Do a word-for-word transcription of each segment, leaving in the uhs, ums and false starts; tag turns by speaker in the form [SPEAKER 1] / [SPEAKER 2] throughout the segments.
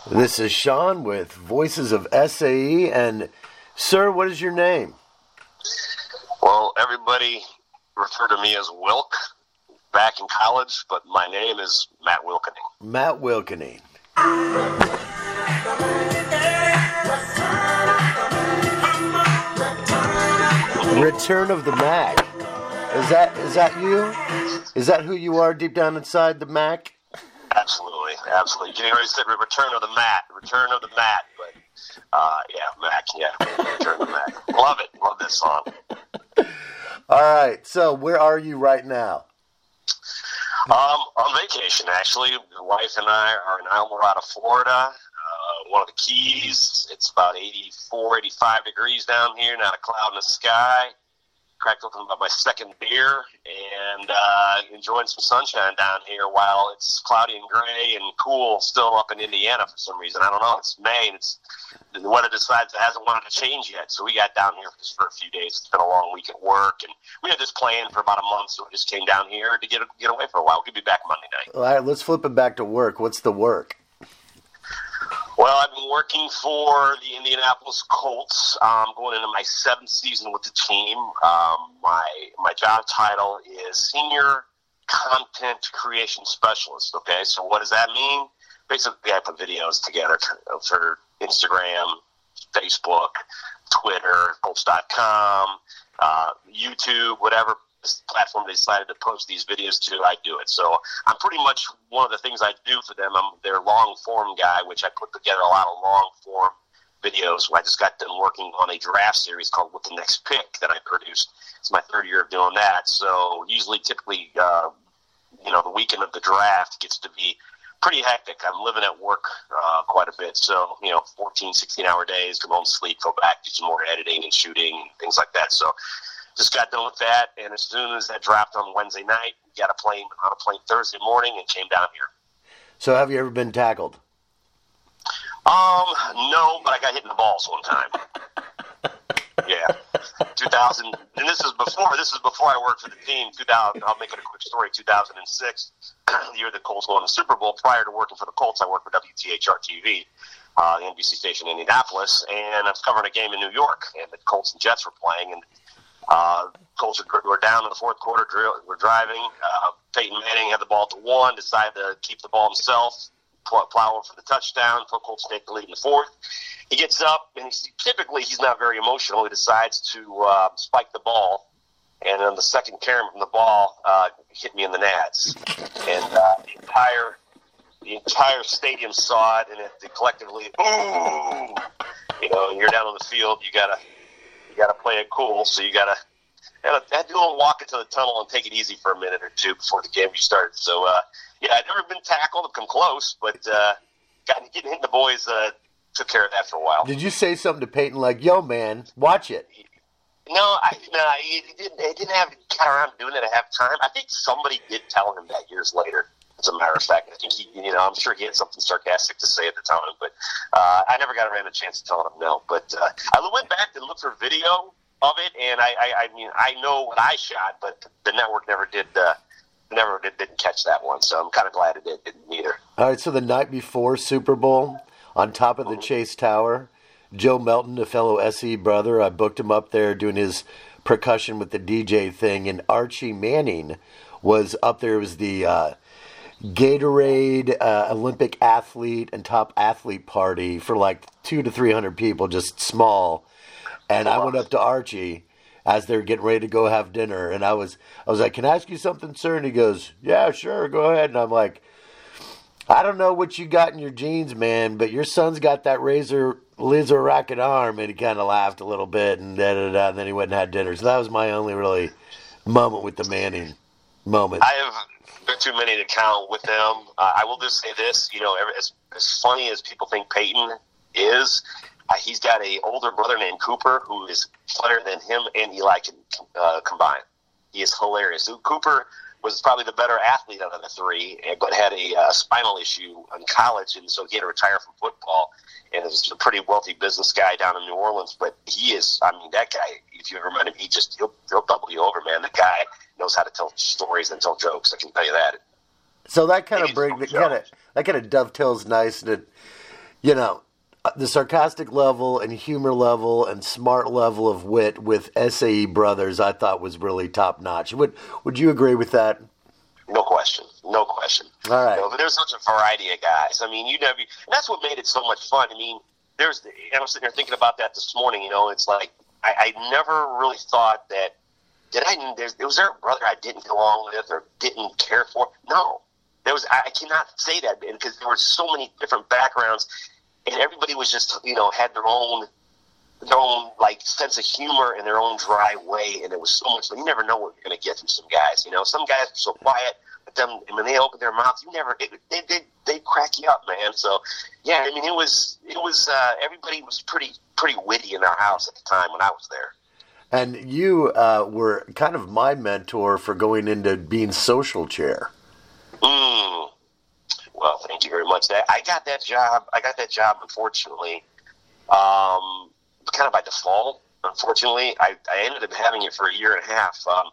[SPEAKER 1] This is Sean with Voices of S A E, and sir, what is your name?
[SPEAKER 2] Well, everybody referred to me as Wilk back in college, but my name is Matt Wilkening.
[SPEAKER 1] Matt Wilkening. Return of the Mac. Is that is that you? Is that who you are deep down inside the Mac?
[SPEAKER 2] Absolutely, absolutely. You already said Return of the Matt, Return of the Matt, but uh, yeah, Mac, yeah, Return of the Mac. Love it, love this song.
[SPEAKER 1] All right, so where are you right now?
[SPEAKER 2] Um, on vacation, actually. My wife and I are in Alvarado, Florida. Uh, one of the Keys. It's about eighty-four, eighty-five degrees down here, not a cloud in the sky. Cracked open about my second beer and uh, enjoying some sunshine down here while it's cloudy and gray and cool still up in Indiana for some reason. I don't know. It's May and it's the weather decides it hasn't wanted to change yet. So we got down here just for a few days. It's been a long week at work and we had this plan for about a month, so we just came down here to get get away for a while. We'll be back Monday night.
[SPEAKER 1] All right, let's flip it back to work. What's the work?
[SPEAKER 2] Well, I've been working for the Indianapolis Colts. I'm um, going into my seventh season with the team. Um, my my job title is Senior Content Creation Specialist. Okay, so what does that mean? Basically, I put videos together for Instagram, Facebook, Twitter, Colts dot com, uh, YouTube, whatever platform they decided to post these videos to, I do it. So I'm pretty much one of the things I do for them. I'm their long form guy, which I put together a lot of long form videos. I just got done working on a draft series called With the Next Pick that I produced. It's my third year of doing that. So usually, typically, uh, you know, the weekend of the draft gets to be pretty hectic. I'm living at work uh, quite a bit. So, you know, fourteen, sixteen hour days, come home, sleep, go back, do some more editing and shooting and things like that. So just got done with that, and as soon as that dropped on Wednesday night, we got a plane on a plane Thursday morning and came down here.
[SPEAKER 1] So have you ever been tackled?
[SPEAKER 2] Um, no, but I got hit in the balls one time. Yeah, two thousand, and this is before this is before I worked for the team. two thousand, I'll make it a quick story. two thousand six, the year the Colts won the Super Bowl. Prior to working for the Colts, I worked for W T H R T V, uh, the N B C station in Indianapolis, and I was covering a game in New York, and the Colts and Jets were playing, and Uh, Colts were down in the fourth quarter. We're driving. Uh, Peyton Manning had the ball to one, decided to keep the ball himself, plow over for the touchdown. Colts take the lead in the fourth. He gets up, and he's, typically he's not very emotional. He decides to uh, spike the ball, and on the second carry from the ball, uh, hit me in the nads. And uh, the entire the entire stadium saw it, and it, it collectively, ooh, you know, and you're down on the field, you gotta. You got to play it cool, so you got to have to do a little walk into the tunnel and take it easy for a minute or two before the game started. So, uh, yeah, I've never been tackled. I've come close, but uh, got, getting hit in the boys uh, took care of that for a while.
[SPEAKER 1] Did you say something to Peyton like, yo, man, watch it?
[SPEAKER 2] No, I no, he didn't, he didn't have got around to doing it at halftime. I think somebody did tell him that years later. As a matter of fact, I think he, you know, I'm sure he had something sarcastic to say at the time, but uh, I never got around a chance to tell him no. But uh, I went back and looked for video of it, and I, I, I mean, I know what I shot, but the network never did, uh, never did, didn't catch that one. So I'm kind of glad it did, didn't either.
[SPEAKER 1] All right, so the night before Super Bowl, on top of the mm-hmm. Chase Tower, Joe Melton, a fellow S E brother, I booked him up there doing his percussion with the D J thing, and Archie Manning was up there. It was the uh, Gatorade uh, Olympic athlete and top athlete party for like two to three hundred people, just small. And I went up to Archie as they're getting ready to go have dinner, and I was I was like, "Can I ask you something, sir?" And he goes, "Yeah, sure, go ahead." And I'm like, "I don't know what you got in your jeans, man, but your son's got that razor laser racket arm." And he kind of laughed a little bit, and da da da. And then he went and had dinner. So that was my only really moment with the Manning moment.
[SPEAKER 2] I have too many to count with them. Uh, I will just say this: you know, as as funny as people think Peyton is, uh, he's got a older brother named Cooper who is funnier than him and Eli can uh, combine. He is hilarious. So Cooper was probably the better athlete out of the three, but had a uh, spinal issue in college, and so he had to retire from football. And is a pretty wealthy business guy down in New Orleans, but he is, I mean, that guy, if you ever met him, he just, he'll, he'll double you over, man. That guy knows how to tell stories and tell jokes, I can tell you that.
[SPEAKER 1] So that kind of brings, that kind of, that kind of dovetails nice. That you know, the sarcastic level and humor level and smart level of wit with S A E Brothers, I thought was really top notch. Would Would you agree with that?
[SPEAKER 2] No question. No question.
[SPEAKER 1] All right.
[SPEAKER 2] You know, but there's such a variety of guys. I mean, you never. And that's what made it so much fun. I mean, there's. I was sitting there thinking about that this morning. You know, it's like I, I never really thought that. Did I? There's, was there a brother I didn't get along with or didn't care for? No. There was. I cannot say that because there were so many different backgrounds, and everybody was just, you know, had their own. their own like sense of humor and their own dry way, and it was so much. You never know what you're going to get from some guys. You know, some guys are so quiet, but then when they open their mouths, you never they they they, they crack you up, man. So yeah, I mean, it was it was uh, everybody was pretty pretty witty in our house at the time when I was there.
[SPEAKER 1] And you uh, were kind of my mentor for going into being social chair.
[SPEAKER 2] Mm. Well, thank you very much. That I got that job. I got that job, unfortunately. Um, kind of by default, unfortunately. I, I ended up having it for a year and a half. Um,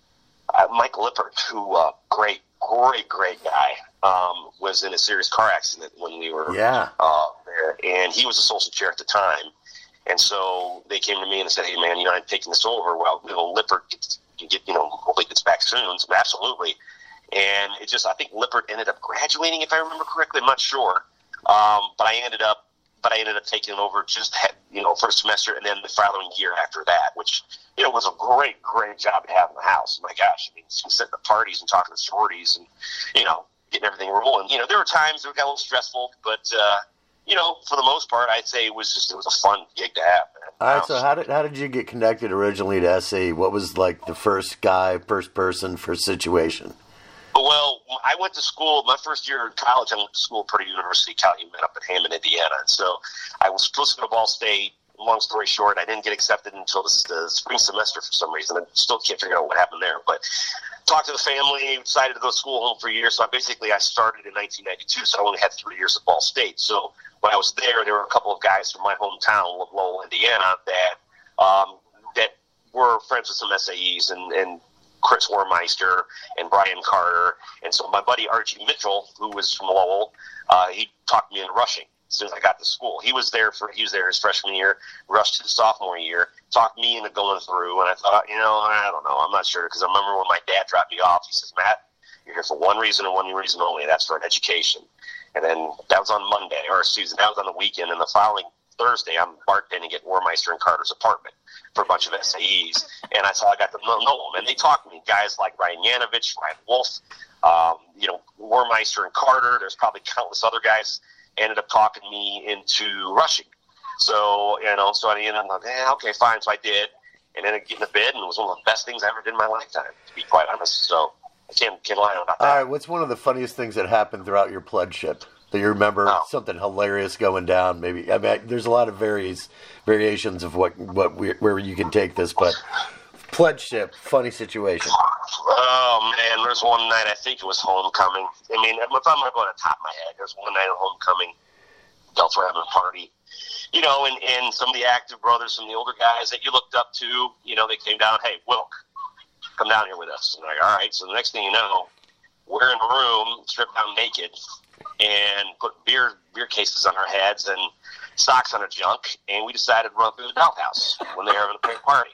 [SPEAKER 2] uh, Mike Lippert, who, uh, great, great, great guy, um, was in a serious car accident when we were
[SPEAKER 1] yeah.
[SPEAKER 2] uh, there. And he was a social chair at the time. And so they came to me and said, hey, man, you know, I'm taking this over. Well, you know, Lippert gets, get, you know, hopefully gets back soon. So absolutely. And it just, I think Lippert ended up graduating, if I remember correctly. I'm not sure. Um, but I ended up, But I ended up taking over just, you know, first semester and then the following year after that, which, you know, was a great, great job to have in the house. My gosh, I mean, sitting at parties and talking to sororities and, you know, getting everything rolling. You know, there were times that got a little stressful, but, uh, you know, for the most part, I'd say it was just, it was a fun gig to have. Man.
[SPEAKER 1] All right, so how did how did you get connected originally to S A E? What was, like, the first guy, first person, first situation?
[SPEAKER 2] Well, I went to school, my first year in college, I went to school at Purdue University, Calumet up in Hammond, Indiana. And so I was supposed to go to Ball State. Long story short, I didn't get accepted until the, the spring semester for some reason. I still can't figure out what happened there. But talked to the family, decided to go to school home for a year. So I basically, I started in nineteen ninety-two, so I only had three years at Ball State. So when I was there, there were a couple of guys from my hometown, Lowell, Indiana, that um, that were friends with some S A Es and, and Chris Warmeister and Brian Carter. And so my buddy Archie Mitchell, who was from Lowell, uh, he talked me into rushing as soon as I got to school. He was there for he was there his freshman year, rushed his sophomore year, talked me into going through. And I thought, you know, I don't know, I'm not sure, because I remember when my dad dropped me off, he says, Matt, you're here for one reason and one reason only. That's for an education. And then that was on Monday, or excuse me, that was on the weekend. And the following Thursday, I'm bartending at Warmeister and Carter's apartment for a bunch of S A Es, and I saw I got to know, know them, and they talked to me, guys like Ryan Yanovich, Ryan Wolf, um, you know, Warmeister and Carter. There's probably countless other guys ended up talking me into rushing. So, you know, so I ended up like, eh, okay, fine. So I did, and then I get in the bed, and it was one of the best things I ever did in my lifetime, to be quite honest. So I can't, can't lie about that.
[SPEAKER 1] All right, what's one of the funniest things that happened throughout your pledgeship? Do you remember oh. something hilarious going down? Maybe I mean, there's a lot of varies variations of what what we, where you can take this, but pledgeship, funny situation.
[SPEAKER 2] Oh man, there's one night I think it was homecoming. I mean, if I'm not going to top my head, there's one night at homecoming. Adults were having a party, you know, and and some of the active brothers, some of the older guys that you looked up to, you know, they came down. Hey, Wilk, come down here with us. And I'm like, all right. So the next thing you know, we're in a room, stripped down naked, and put beer beer cases on our heads and socks on our junk, and we decided to run through the dollhouse when they were having a big party.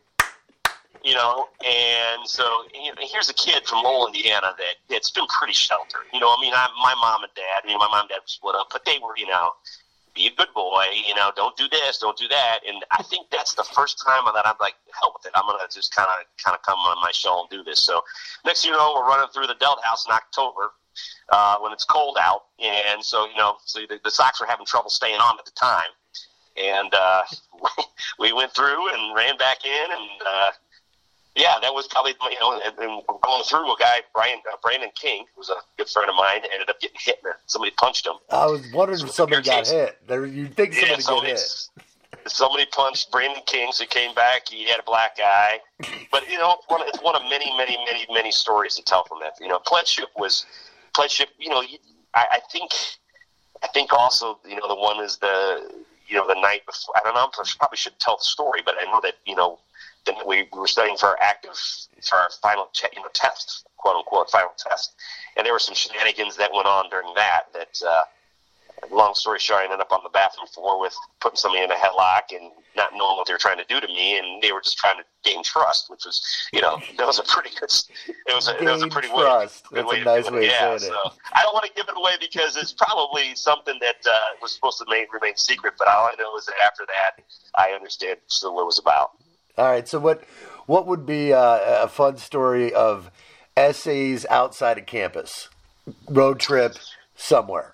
[SPEAKER 2] You know, and so you know, here's a kid from Lowell, Indiana, that that's been pretty sheltered. You know, I mean, I, my mom and dad, you know, my mom and dad were split up, but they were, you know, be a good boy, you know, don't do this, don't do that. And I think that's the first time that I'm like, hell with it. I'm going to just kind of kind of come on my show and do this. So next thing you know, we're running through the Delt House in October uh, when it's cold out. And so, you know, so the, the Sox were having trouble staying on at the time. And uh, we went through and ran back in, and uh, yeah, that was probably, you know, and, and going through a guy, Brian uh, Brandon King, who was a good friend of mine, ended up getting hit, and somebody punched him.
[SPEAKER 1] I was wondering if somebody got hit. There, you'd think somebody
[SPEAKER 2] yeah, somebody
[SPEAKER 1] got hit.
[SPEAKER 2] Somebody punched Brandon King, so he came back. He had a black eye. But, you know, it's one, it's one of many, many, many, many stories to tell from that. You know, pledgeship was, pledgeship, you know, I, I think, I think also, you know, the one is the, you know, the night before, I don't know, I probably should tell the story, but I know that, you know, then we, we were studying for our active, for our final, te- you know, test, quote unquote, final test, and there were some shenanigans that went on during that that uh, long story short, I ended up on the bathroom floor with putting somebody in a headlock and not knowing what they were trying to do to me, and they were just trying to gain trust, which was, you know, that was a pretty good. It was a, it was a pretty
[SPEAKER 1] trust.
[SPEAKER 2] Way,
[SPEAKER 1] That's
[SPEAKER 2] way
[SPEAKER 1] a nice
[SPEAKER 2] to
[SPEAKER 1] way
[SPEAKER 2] it.
[SPEAKER 1] of
[SPEAKER 2] Yeah,
[SPEAKER 1] saying
[SPEAKER 2] so
[SPEAKER 1] it.
[SPEAKER 2] I don't want to give it away because it's probably something that uh, was supposed to make, remain secret. But all I know is that after that, I understand still what it was about.
[SPEAKER 1] All right. So what what would be uh, a fun story of S A's outside of campus? Road trip somewhere.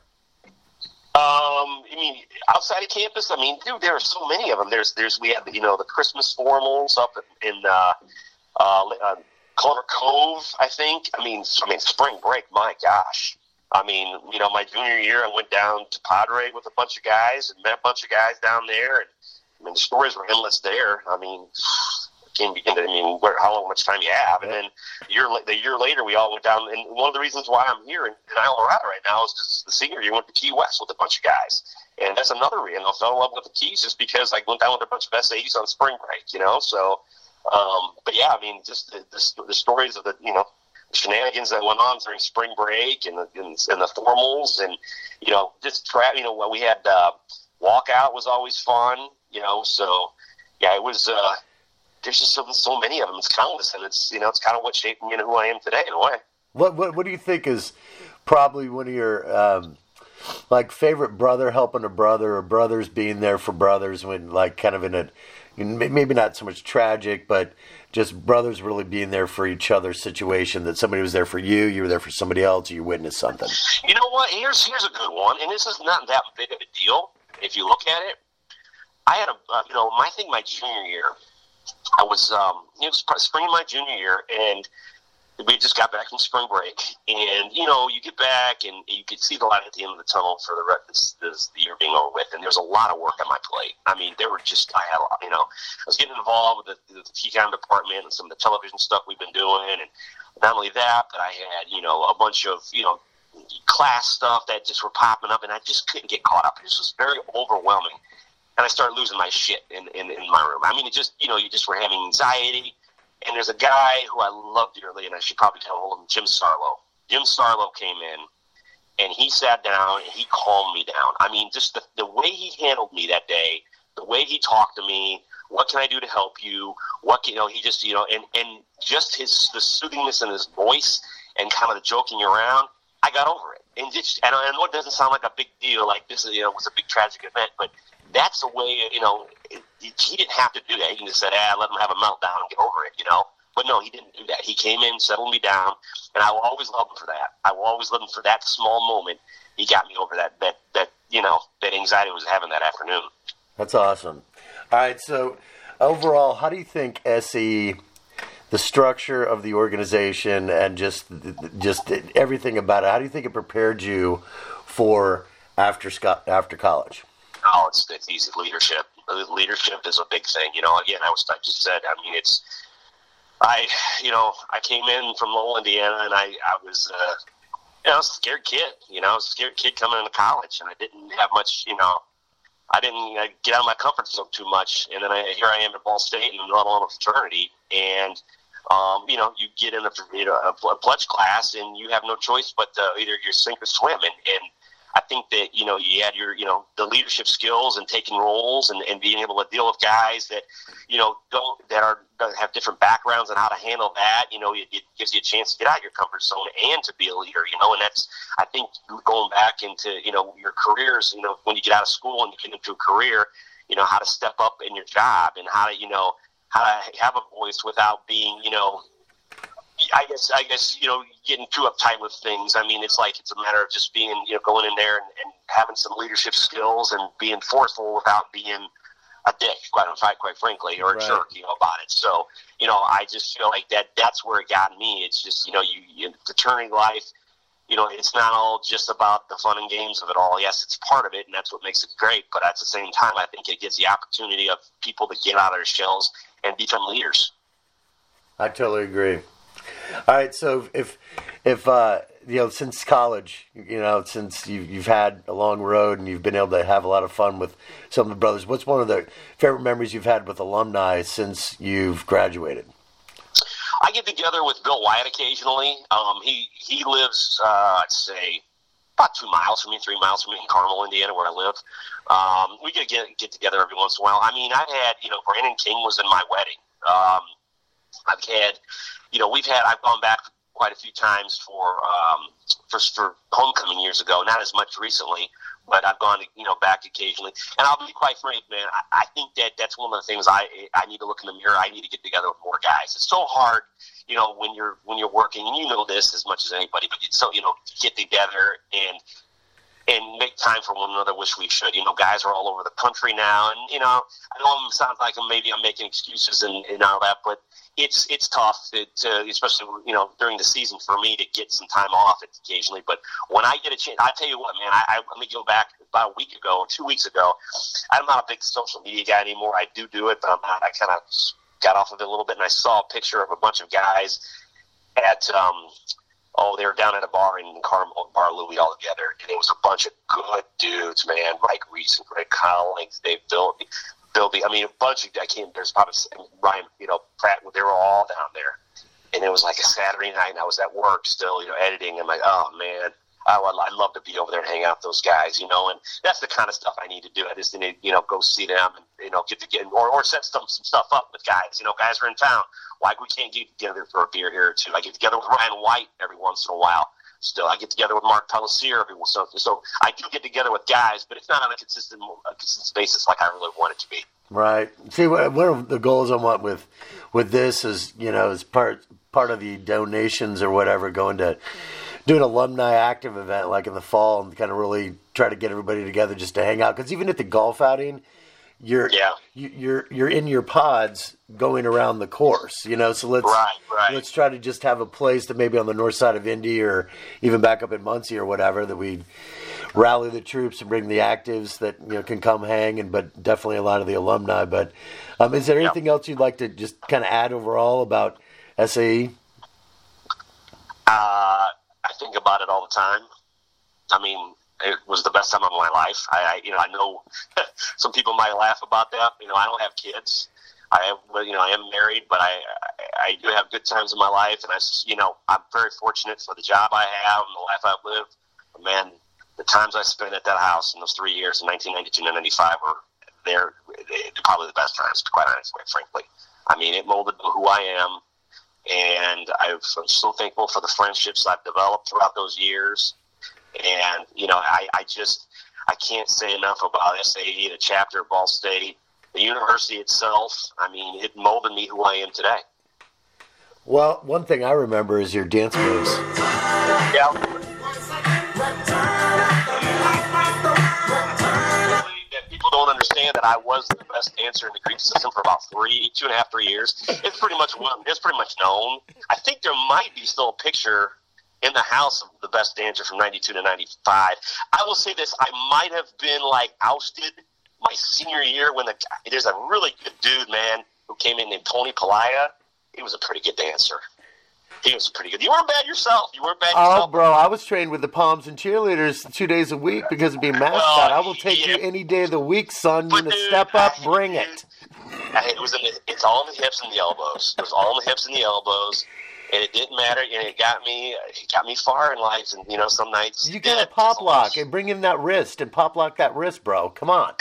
[SPEAKER 2] Um, I mean, outside of campus, I mean, dude, there are so many of them. There's, there's, we have, you know, the Christmas formals up in, uh, uh, uh Culver Cove, I think. I mean, I mean, spring break, my gosh. I mean, you know, my junior year, I went down to Padre with a bunch of guys and met a bunch of guys down there. And, I mean, the stories were endless there. I mean, can't begin to, I mean, where, how long, much time you have. And then a year, the year later, we all went down. And one of the reasons why I'm here in, in Isla Dorada right now is because the senior year went to Key West with a bunch of guys. And that's another reason I fell in love with the Keys, just because I went down with a bunch of S As on spring break, you know? So, um, but yeah, I mean, just the, the, the stories of the, you know, the shenanigans that went on during spring break and the, and, and the formals and, you know, just, tra- you know, when we had uh, walkout was always fun, you know? So, yeah, it was, uh, there's just so, so many of them. It's countless, and it's, you know, it's kind of what shaped me into who I am today in a way.
[SPEAKER 1] What what what do you think is probably one of your um, like favorite brother helping a brother, or brothers being there for brothers when, like, kind of in a, maybe not so much tragic, but just brothers really being there for each other's situation, that somebody was there for you, you were there for somebody else, or you witnessed something?
[SPEAKER 2] You know what? Here's here's a good one, and this is not that big of a deal if you look at it. I had a, uh, you know, my thing my junior year, I was, um, it was spring of my junior year, and we just got back from spring break. And, you know, you get back, and you could see the light at the end of the tunnel for the rest this, this, the year being over with. And there's a lot of work on my plate. I mean, there were just, I had a lot, you know, I was getting involved with the, the T C O M department and some of the television stuff we've been doing. And not only that, but I had, you know, a bunch of, you know, class stuff that just were popping up, and I just couldn't get caught up. It just was very overwhelming. And I started losing my shit in, in, in my room. I mean, it just, you know, you just were having anxiety. And there's a guy who I love dearly, and I should probably tell him, Jim Sarlo. Jim Sarlo came in, and he sat down, and he calmed me down. I mean, just the, the way he handled me that day, the way he talked to me, what can I do to help you? What can, you know, he just, you know, and, and just his, the soothingness in his voice and kind of the joking around, I got over it. And, just, and I know it doesn't sound like a big deal, like this, you know, was a big tragic event, but that's the way, you know, it, it, he didn't have to do that. He just said, ah, let him have a meltdown and get over it, you know. But no, he didn't do that. He came in, settled me down, and I will always love him for that. I will always love him for that small moment. He got me over that, that, that you know, that anxiety I was having that afternoon.
[SPEAKER 1] That's awesome. All right, so overall, how do you think S E, the structure of the organization and just just everything about it, how do you think it prepared you for after after college?
[SPEAKER 2] Oh, it's, it's easy. Leadership. Leadership is a big thing. You know, again, I was, I just said, I mean, it's, I, you know, I came in from Lowell, Indiana, and I, I was, uh, you know, I was a scared kid. You know, I was a scared kid coming into college, and I didn't have much, you know, I didn't uh, get out of my comfort zone too much. And then I, here I am at Ball State in the Northern fraternity, and, um, you know, you get in a, you know, a, a pledge class, and you have no choice but to either you sink or swim. And, and I think that, you know, you had your, you know, the leadership skills and taking roles and, and being able to deal with guys that, you know, don't, that are, that have different backgrounds and how to handle that. You know, it, it gives you a chance to get out of your comfort zone and to be a leader, you know, and that's, I think, going back into, you know, your careers, you know, when you get out of school and you get into a career, you know, how to step up in your job and how to, you know, how to have a voice without being, you know, I guess, I guess, you know, getting too uptight with things. I mean, it's like, it's a matter of just being, you know, going in there and, and having some leadership skills and being forceful without being a dick, quite, quite frankly, or a
[SPEAKER 1] Right.
[SPEAKER 2] jerk, you know, about it. So, you know, I just feel like that, that's where it got me. It's just, you know, you, you fraternity life, you know, it's not all just about the fun and games of it all. Yes, it's part of it, and that's what makes it great. But at the same time, I think it gives the opportunity of people to get out of their shells and become leaders.
[SPEAKER 1] I totally agree. All right, so if if uh, you know, since college, you know, since you've, you've had a long road and you've been able to have a lot of fun with some of the brothers, what's one of the favorite memories you've had with alumni since you've graduated?
[SPEAKER 2] I get together with Bill Wyatt occasionally. Um, he he lives, uh, I'd say, about two miles from me, three miles from me in Carmel, Indiana, where I live. Um, we get, get get together every once in a while. I mean, I had, you know, Brandon King was in my wedding. Um, I've had, you know, we've had, I've gone back quite a few times for, um, for, for homecoming years ago, not as much recently, but I've gone, you know, back occasionally. And I'll be quite frank, man, I, I think that that's one of the things I I need to look in the mirror. I need to get together with more guys. It's so hard, you know, when you're when you're working, and you know this as much as anybody, but it's so, you know, get together and and make time for one another, which we should. You know, guys are all over the country now, and, you know, I know it sounds like maybe I'm making excuses and, and all that, but it's it's tough, it, uh, especially, you know, during the season for me to get some time off occasionally. But when I get a chance, I tell you what, man, I, I let me go back about a week ago, two weeks ago. I'm not a big social media guy anymore. I do do it, but I'm not. I kind of got off of it a little bit, and I saw a picture of a bunch of guys at um, oh, they were down at a bar in Carmel, Bar Louie, all together, and it was a bunch of good dudes, man. Mike Reese and Greg Collins, Dave Bill, Bill B. I mean, a bunch of I came. There's probably Ryan, you know, Pratt. They were all down there, and it was like a Saturday night, and I was at work still, you know, editing. I'm like, oh man, I would, I'd love to be over there and hang out with those guys, you know. And that's the kind of stuff I need to do. I just need to, you know, go see them and, you know, get to get or or set some some stuff up with guys. You know, guys are in town. Why we can't get together for a beer here or two? I get together with Ryan White every once in a while. Still, I get together with Mark Pellissier every once in a while. So I do get together with guys, but it's not on a consistent, a consistent basis like I really want it to be.
[SPEAKER 1] Right. See, one of the goals I want with with this is, you know, is part part of the donations or whatever going to do an alumni active event like in the fall and kind of really try to get everybody together just to hang out. Because even at the golf outing, you're
[SPEAKER 2] yeah.
[SPEAKER 1] you, you're you're in your pods going around the course, you know. So let's
[SPEAKER 2] right, right.
[SPEAKER 1] let's try to just have a place that maybe on the north side of Indy or even back up in Muncie or whatever that we rally the troops and bring the actives that, you know, can come hang, and but definitely a lot of the alumni. But um, is there anything yep. else you'd like to just kind of add overall about S A E?
[SPEAKER 2] Uh, I think about it all the time. I mean, it was the best time of my life. I, I you know, I know some people might laugh about that. You know, I don't have kids. I have, well, you know, I am married, but I, I, I do have good times in my life, and I, you know, I'm very fortunate for the job I have and the life I've lived. But man, the times I spent at that house in those three years in nineteen ninety-two and ninety-five were they're, they're probably the best times, quite honestly, frankly. I mean, it molded who I am, and I'm so thankful for the friendships I've developed throughout those years. And, you know, I, I just, I can't say enough about S A E, the chapter of Ball State, the university itself. I mean, it molded me who I am today.
[SPEAKER 1] Well, one thing I remember is your dance moves.
[SPEAKER 2] Yeah. People don't understand that I was the best dancer in the Greek system for about three, two and a half, three years. It's pretty much it's pretty much known. I think there might be still a picture in the house of the best dancer from ninety-two to ninety-five. I will say this: I might have been like ousted my senior year when the there's a really good dude, man, who came in named Tony Palaya. He was a pretty good dancer. He was pretty good. You weren't bad yourself. You weren't bad yourself.
[SPEAKER 1] Oh, bro, I was trained with the Palms and Cheerleaders two days a week because of being mascot.
[SPEAKER 2] Well,
[SPEAKER 1] I will take
[SPEAKER 2] yeah.
[SPEAKER 1] you any day of the week, son.
[SPEAKER 2] But
[SPEAKER 1] You need to
[SPEAKER 2] dude,
[SPEAKER 1] step up,
[SPEAKER 2] I,
[SPEAKER 1] bring
[SPEAKER 2] dude,
[SPEAKER 1] it.
[SPEAKER 2] I, it was in the, it's all in the hips and the elbows. It was all in the hips and the elbows, and it didn't matter. And it got me, it got me far in life. And you know, some nights
[SPEAKER 1] You got to pop lock and bring in that wrist and pop lock that wrist, bro. Come on.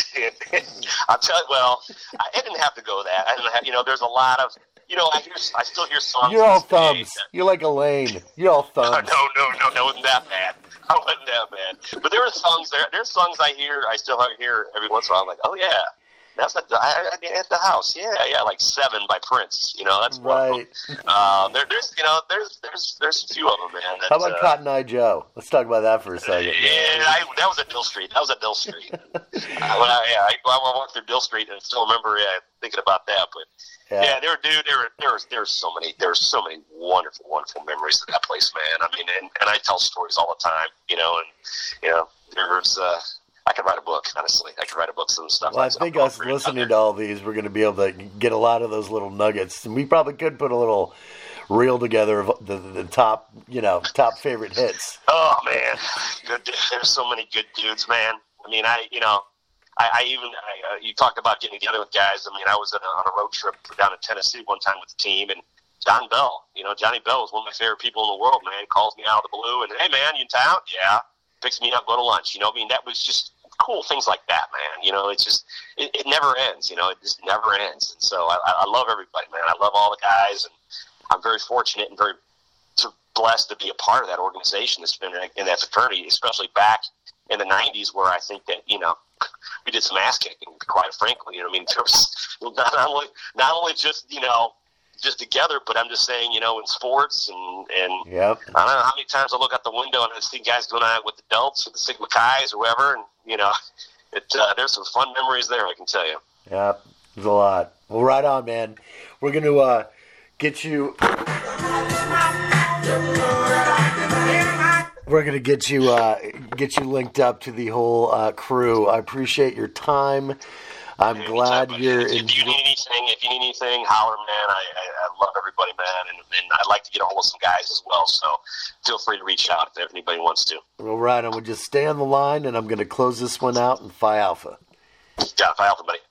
[SPEAKER 2] I'll tell you. Well, I didn't have to go that. I didn't have. You know, there's a lot of. You know, I hear, I still hear songs.
[SPEAKER 1] You're all
[SPEAKER 2] to this day
[SPEAKER 1] thumbs.
[SPEAKER 2] that-
[SPEAKER 1] You're like Elaine. You're all thumbs.
[SPEAKER 2] No, no, no, no, wasn't that bad. I wasn't that bad. But there are songs there. There's songs I hear. I still hear every once in a while. I'm like, oh yeah, that's at the, I, I, at the house. Yeah, yeah, like Seven by Prince. You know, that's one
[SPEAKER 1] Right.
[SPEAKER 2] of them. Um, there, there's, you know, there's, there's, there's a few of them, man. That,
[SPEAKER 1] How about
[SPEAKER 2] uh,
[SPEAKER 1] Cotton Eye Joe? Let's talk about that for a second.
[SPEAKER 2] Yeah, I, that was at Dill Street. That was at Dill Street. uh, when I, yeah, I, I walked through Dill Street and still remember yeah, thinking about that. But
[SPEAKER 1] Yeah.
[SPEAKER 2] yeah, there, dude, there, there was, there was so many, there were so many wonderful, wonderful memories of that place, man. I mean, and, and I tell stories all the time, you know, and you know, there's, uh, I could write a book, honestly. I could write a book, some stuff.
[SPEAKER 1] Well, I think us listening to all these, we're going to be able to get a lot of those little nuggets, and we probably could put a little reel together of the, the top, you know, top favorite hits.
[SPEAKER 2] Oh man, good. There's so many good dudes, man. I mean, I, you know. I, I even I, uh, you talked about getting together with guys. I mean, I was on a, on a road trip down to Tennessee one time with the team, and John Bell, you know, Johnny Bell is one of my favorite people in the world. Man, calls me out of the blue, and hey, man, you in town? Yeah. picks me up, go to lunch. You know, I mean, that was just cool things like that, man. You know, it's just it, it never ends. You know, it just never ends. And so I, I love everybody, man. I love all the guys, and I'm very fortunate and very blessed to be a part of that organization that's been in that fraternity, especially back in the nineties, where I think that, you know, we did some ass kicking, quite frankly. You know, I mean, there was not only not only just, you know, just together, but I'm just saying, you know, in sports and and
[SPEAKER 1] yep.
[SPEAKER 2] I don't know how many times I look out the window and I see guys going out with the Delts or the Sigma Chi's or whoever, and you know, it uh, there's some fun memories there, I can tell you.
[SPEAKER 1] Yeah, there's a lot. Well, right on, man. We're gonna uh, get you. We're gonna get you uh, get you linked up to the whole uh, crew. I appreciate your time. I'm Anytime, glad buddy. you're.
[SPEAKER 2] If, if you need anything, if you need anything, holler, man. I, I, I love everybody, man, and, and I'd like to get a hold of some guys as well. So feel free to reach out if anybody wants to.
[SPEAKER 1] All right, I'm gonna just stay on the line, and I'm gonna close this one out in Phi Alpha.
[SPEAKER 2] Yeah, Phi Alpha, buddy.